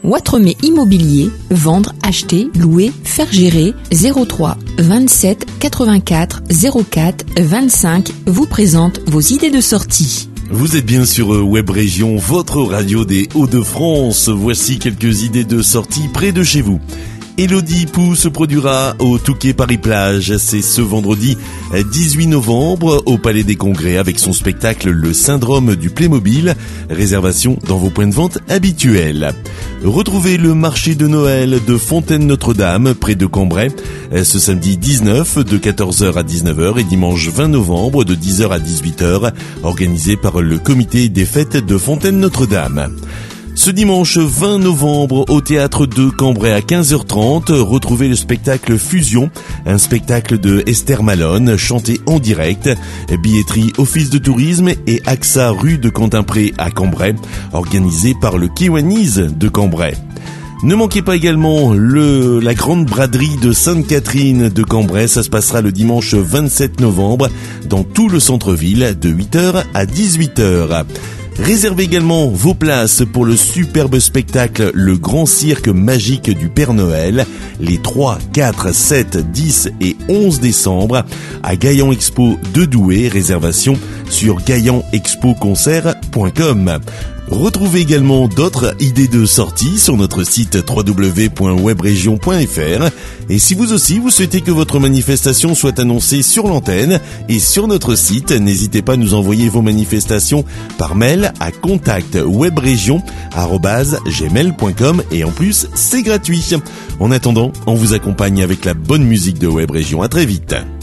Ouatremer Immobilier, vendre, acheter, louer, faire gérer, 03 27 84 04 25 vous présente vos idées de sortie. Vous êtes bien sur Web Région, votre radio des Hauts-de-France. Voici quelques idées de sortie près de chez vous. Élodie Pou se produira au Touquet Paris-Plage. C'est ce vendredi 18 novembre au Palais des Congrès avec son spectacle Le Syndrome du Playmobil. Réservation dans vos points de vente habituels. Retrouvez le marché de Noël de Fontaine-Notre-Dame près de Cambrai ce samedi 19 de 14h à 19h et dimanche 20 novembre de 10h à 18h organisé par le comité des fêtes de Fontaine-Notre-Dame. Ce dimanche 20 novembre au théâtre de Cambrai à 15h30, retrouvez le spectacle Fusion, un spectacle de Esther Malone chanté en direct, billetterie Office de tourisme et AXA rue de Quentin-Pré à Cambrai, organisé par le Kiwanis de Cambrai. Ne manquez pas également la grande braderie de Sainte-Catherine de Cambrai. Ça se passera le dimanche 27 novembre dans tout le centre-ville de 8h à 18h. Réservez également vos places pour le superbe spectacle Le Grand Cirque Magique du Père Noël les 3, 4, 7, 10 et 11 décembre à Gaillan Expo de Douai. Réservation sur gaillanexpoconcert.com. Retrouvez également d'autres idées de sortie sur notre site www.webregion.fr. Et si vous aussi vous souhaitez que votre manifestation soit annoncée sur l'antenne et sur notre site, n'hésitez pas à nous envoyer vos manifestations par mail à contact@webregion@gmail.com et en plus c'est gratuit. En attendant, on vous accompagne avec la bonne musique de Web Région. À très vite.